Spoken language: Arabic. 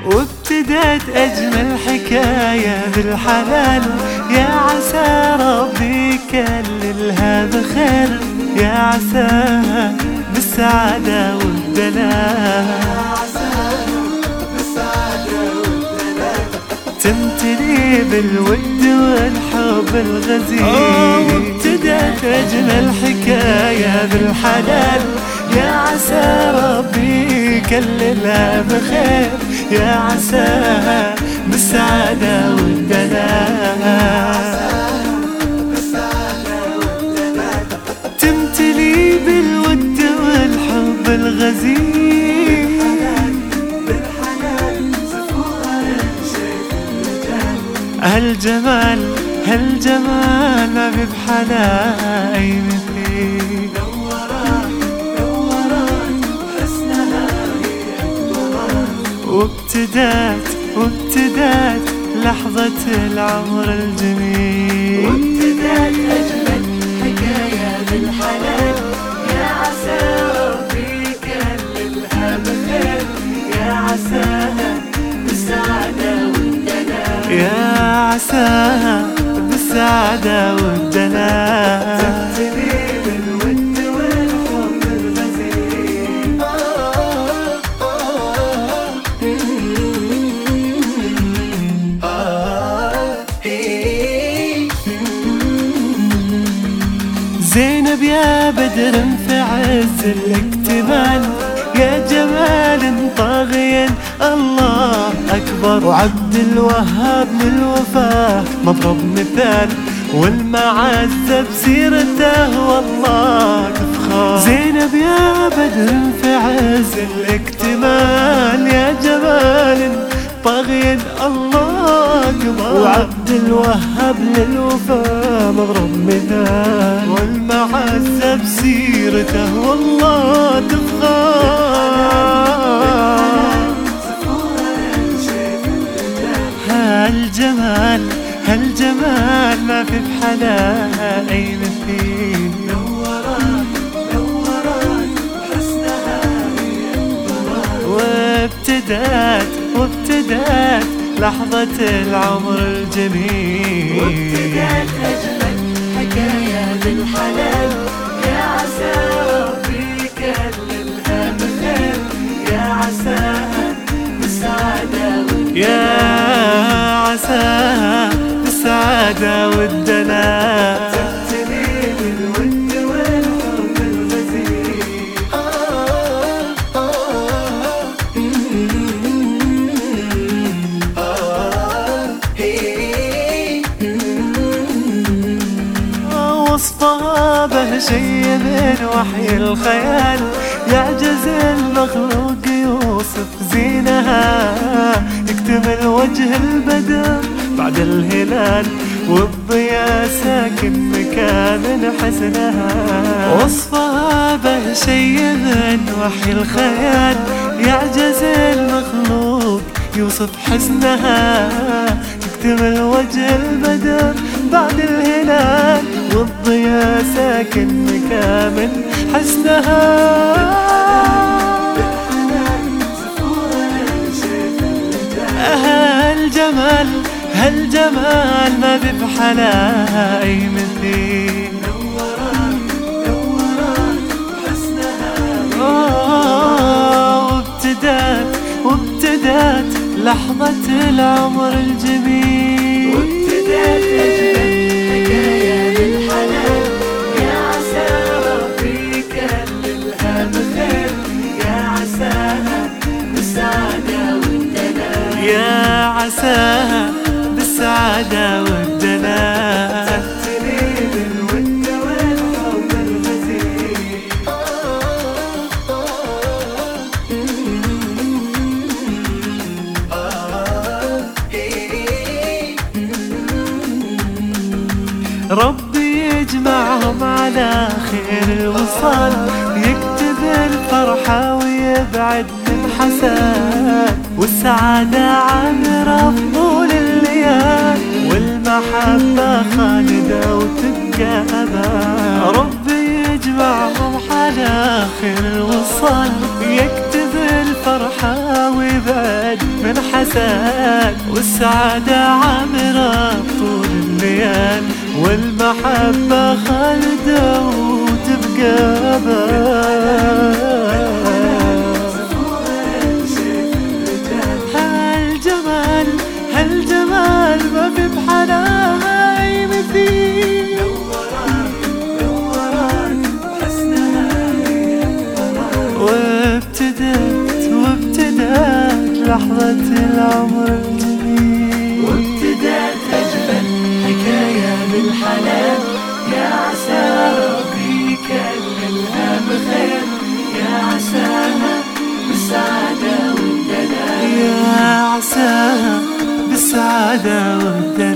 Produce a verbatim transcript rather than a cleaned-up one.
وابتدت أجمل حكاية بالحلال، يا عسى ربي يكللها بخير، يا عساها بالسعادة والدلال، تمتلي بالود والحب الغزير. وابتدت أجمل حكاية بالحلال، يا عسى ربي يكللها بخير، يا عساها بالسعادة والدلال، تمتلي بالود والحب الغزير. هالجمال هالجمال ما في بحلا أي مثيل، وابتدات وابتدات لحظة العمر الجميل، وابتدات أجمل حكاية بالحلال، يا عسى ربي يكللها بخير، يا عساها بالسعادة والدلال، يا عساها بالسعادة والدلال، تمتلي بالود والحب الغزير. زينب يا بدر في عز الاكتمال، يا جمال طاغيا الله أكبر، وعبد الوهاب للوفاء مضرب مثال، والمعزة بسيرته والله تفخر. زينب يا بدر في عز الاكتمال، يا جمال طاغيا الله أكبر، وعبد الوهاب للوفاء مضرب مثال، والمعزة بسيرته والله تفخر. هالجمال هالجمال ما في بحلا أي مثيل، نورت نورت حسنها هي الضوء، وابتدات وابتدات لحظة العمر الجميل، وابتدات أجمل حكاية بالحلال، يا عسى ربي يكللها بخير، يا عساها بالسعادة والدلال، يا عساها بالسعادة والدلال، تمتلي بالود والحب الغزير. وصفها بهجي من وحي الخيال، يعجز المخلوق يوصف زينها، يكتمل وجه البدر بعد الهلال، والضياء ساكن مكان حسنها. وصفها بهجي من وحي الخيال، يعجز المخلوق يوصف حسنها، يكتمل وجه البدر بعد الهلال، والضياء ساكن مكامن حسنها. هالجمال هالجمال ما في بحلا أي مثيل، نورت نورت حسنها هي وابتدات وابتدات لحظة العمر الجميل، وابتدات أجمل حكاية بالحلال، يا عسى ربي يكللها بخير، يا عساها بالسعادة والدلال، يا عساها بالسعادة والدلال، تمتلي بالود والحب الغزير. ربي يجمعهم على خير الوصال، يكتب الفرحة ويبعد من حساد، والسعادة عامرة في طول الليال، والمحبة خالدة وتبقى أبد. ربي يجمعهم على خير الوصال، يكتب الفرحة الفرحة ويبعد من حسد، والسعادة عامرة طول الليال، والمحبة خالدة وتبقى هالجمال هالجمال ما في بحلاها أي مثيل، وابتدت وابتدت لحظة العمر الجميل، وابتدت أجمل حكاية بالحنان، يا عسى ربي يكللها بخير، يا عساها بالسعادة والدلال، يا عساها بالسعادة والدلال.